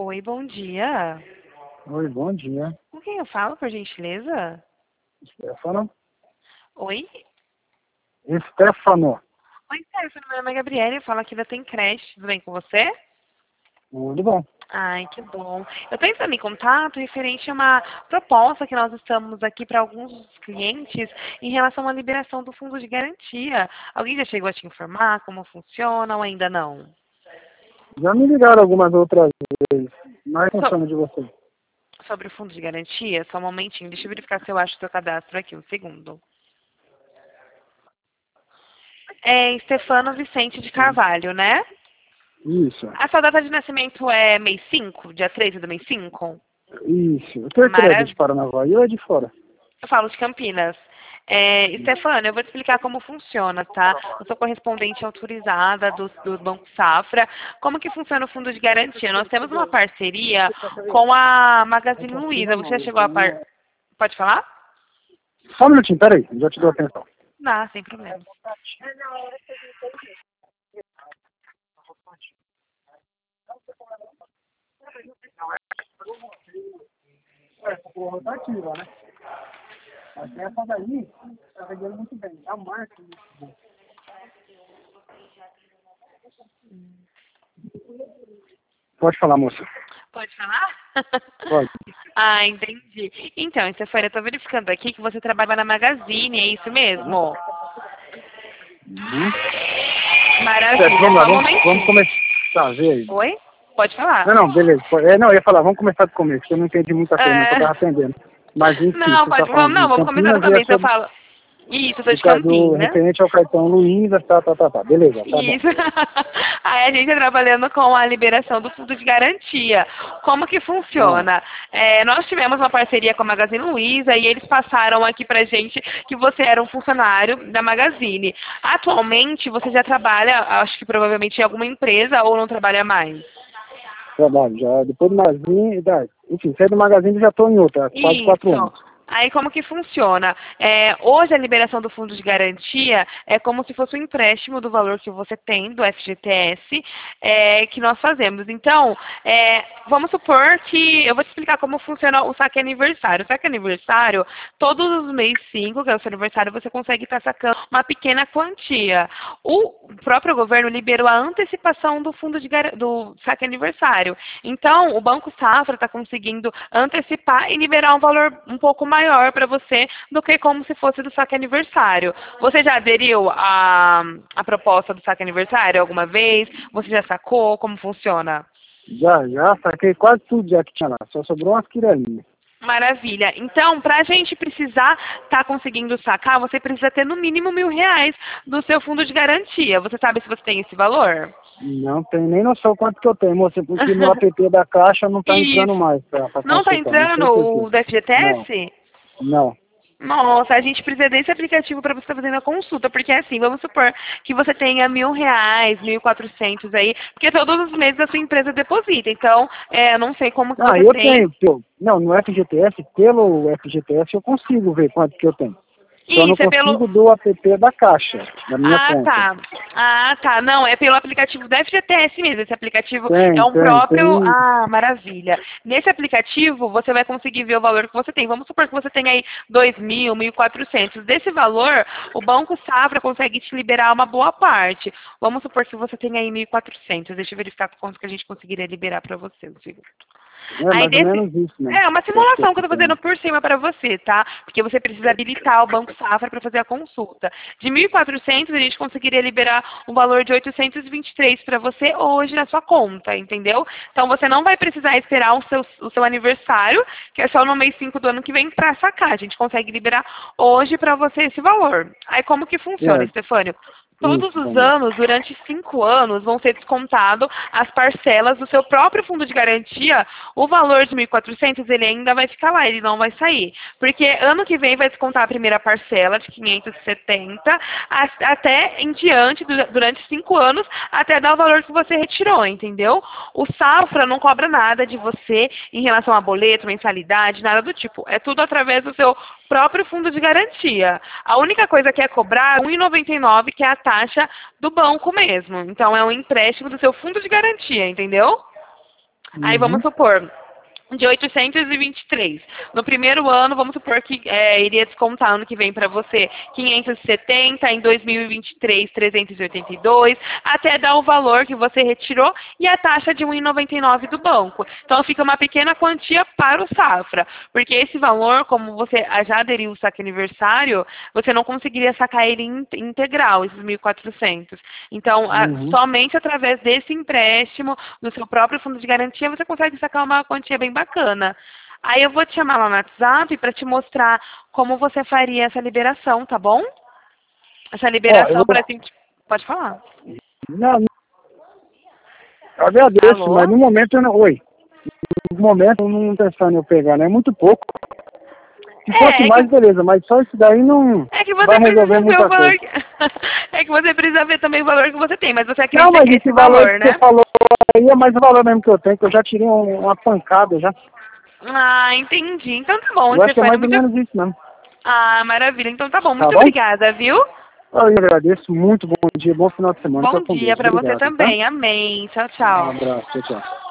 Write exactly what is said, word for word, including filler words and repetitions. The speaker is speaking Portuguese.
Oi, bom dia. Oi, bom dia. Com quem eu falo, por gentileza? Stefano? Oi? Stefano. Oi, Stefano, meu nome é Gabriela, eu falo aqui da Tem Creche. Tudo bem com você? Tudo bom. Ai, que bom. Eu estou entrando em contato referente a uma proposta que nós estamos aqui para alguns dos clientes em relação à liberação do fundo de garantia. Alguém já chegou a te informar como funciona ou ainda não? Já me ligaram algumas outras vezes. Mas So- funciona de você. sobre o fundo de garantia, só um momentinho, deixa eu verificar se eu acho o seu cadastro aqui, um segundo. É Stefano Vicente de Carvalho, né? Isso, A sua data de nascimento é mês cinco, dia treze do mês cinco? isso. O teu é de Maravilha. Paranavaí ou é de fora? Eu falo de Campinas. É, Stefano, eu vou te explicar como funciona, tá? Eu sou correspondente autorizada do, do Banco Safra. Como que funciona o fundo de garantia? Nós temos uma parceria com a Magazine Luiza. Você já chegou a par... Pode falar? Só um minutinho, peraí. Já te dou atenção. Não, sem problema. É, por rotativa, né? Mas essa daí tá vendendo muito bem. A marca é muito boa. Pode falar, moça. Pode falar? Pode. Ah, entendi. Então, Stefano, eu tô verificando aqui que você trabalha na Magazine, é isso mesmo? Uhum. Maravilha. Certo, vamos lá, Só um vamos, vamos momentinho. começar a ver aí. Oi? Pode falar. Não, não, beleza. É, não, eu ia falar, vamos começar do começo, porque eu não entendi muita coisa, mas eu É... tava atendendo. Mas enfim, Não, você pode, está vamos, falando não, de vamos começar do Campinas e é começo. Eu sobre falo. Isso, eu sou do, de ca- do Campinas. referente ao cartão Luiza, tá, tá, tá, tá. Beleza, tá bom. Isso. Aí a gente está trabalhando com a liberação do fundo de garantia. Como que Ah, funciona? É, nós tivemos uma parceria com a Magazine Luiza e eles passaram aqui pra gente que você era um funcionário da Magazine. Atualmente você já trabalha, acho que provavelmente em alguma empresa ou não trabalha mais? trabalho, já depois do Magazine, da, enfim, saí do Magazine e já estou em outra, há quase quatro Isso. anos. Aí como que funciona? É, hoje a liberação do fundo de garantia é como se fosse um empréstimo do valor que você tem do F G T S é, que nós fazemos. Então, é, vamos supor que eu vou te explicar como funciona o saque aniversário. O saque aniversário, todos os mês cinco, que é o seu aniversário, você consegue estar sacando uma pequena quantia. O próprio governo liberou a antecipação do fundo de gar- do saque aniversário. Então, o Banco Safra está conseguindo antecipar e liberar um valor um pouco maior para você do que como se fosse do saque aniversário. Você já aderiu à, à proposta do saque aniversário alguma vez? Você já sacou? Como funciona? Já, já saquei quase tudo já que tinha lá, só sobrou umas quirelinhas. Maravilha. Então, para a gente precisar estar conseguindo sacar, você precisa ter no mínimo mil reais do seu fundo de garantia. Você sabe se você tem esse valor? Não tenho nem noção quanto que eu tenho, moça, porque no app da Caixa não está entrando Isso. mais para Não está consultar, não entrando sei por quê. o do Não, F G T S? não. Nossa, a gente precisa desse aplicativo para você estar fazendo a consulta, porque assim, vamos supor que você tenha mil reais, mil e quatrocentos aí, porque todos os meses a sua empresa deposita, então, é, eu não sei como que Ah, você eu tem. tenho, pô. Não, no F G T S, pelo F G T S eu consigo ver quanto que eu tenho. Só não Isso, é pelo... consigo do app da Caixa, da minha Ah, conta. tá. Ah, tá. Não, é pelo aplicativo do F G T S mesmo. Esse aplicativo é Tem, um tem, próprio... tem. Ah, maravilha. Nesse aplicativo, você vai conseguir ver o valor que você tem. Vamos supor que você tem aí dois mil, mil e quatrocentos. Desse valor, o Banco Safra consegue te liberar uma boa parte. Vamos supor que você tem aí mil e quatrocentos. Deixa eu verificar quanto que a gente conseguiria liberar para você. Um segundo. É Aí mais ou desse... menos isso, né? É uma Eu acho que é simulação que eu estou pequeno. fazendo por cima para você, tá? Porque você precisa habilitar o Banco Safra para fazer a consulta. De mil e quatrocentos a gente conseguiria liberar um valor de oitocentos e vinte e três para você hoje na sua conta, entendeu? Então você não vai precisar esperar o seu, o seu aniversário, que é só no mês cinco do ano que vem, para sacar. A gente consegue liberar hoje para você esse valor. Aí como que funciona, É, Stefânio? Todos isso, os vamos. anos, durante cinco anos, vão ser descontado as parcelas do seu próprio fundo de garantia. O valor de mil e quatrocentos ele ainda vai ficar lá, ele não vai sair. Porque ano que vem vai descontar a primeira parcela de quinhentos e setenta, a- até em diante, du- durante cinco anos, até dar o valor que você retirou, entendeu? O Safra não cobra nada de você em relação a boleto, mensalidade, nada do tipo. É tudo através do seu próprio fundo de garantia. A única coisa que é cobrar é um e noventa e nove, que é a taxa do banco mesmo. Então é um empréstimo do seu fundo de garantia, entendeu? Aí Uhum. vamos supor, de oitocentos e vinte e três. No primeiro ano, vamos supor que é, iria descontar ano que vem para você quinhentos e setenta, em dois mil e vinte e três, trezentos e oitenta e dois, até dar o valor que você retirou e a taxa de um vírgula noventa e nove do banco. Então fica uma pequena quantia para o Safra, porque esse valor, como você já aderiu o saque aniversário, você não conseguiria sacar ele in- integral, esses mil e quatrocentos. Então, a- Uhum. somente através desse empréstimo, no seu próprio fundo de garantia, você consegue sacar uma quantia bem bacana. Aí eu vou te chamar lá no WhatsApp para te mostrar como você faria essa liberação, tá bom? Essa Ó, eu liberação vou... para gente... Pode falar. Não, eu agradeço, mas Alô? no momento eu não... Oi. No momento eu não pensando em eu pegar, né? É muito pouco. Se fosse É, é que, mais, beleza, mas só isso daí não é que vai você resolver precisa ver o muita valor... coisa. que- é que você precisa ver também o valor que você tem, mas você Não, acredita mas que é esse esse valor valor, que você né? falou aí é mais o valor mesmo que eu tenho, que eu já tirei um- uma pancada já. Ah, entendi. Então tá bom, Eu acho que é Stefania. mais ou Muito... menos isso mesmo. Ah, maravilha. Então tá bom. Tá Muito bom? obrigada, viu? Eu agradeço muito, bom dia, bom final de semana, fica Bom com dia Deus. para você Obrigado, tá? também. Amém. Tchau, Um tchau. abraço, tchau, tchau.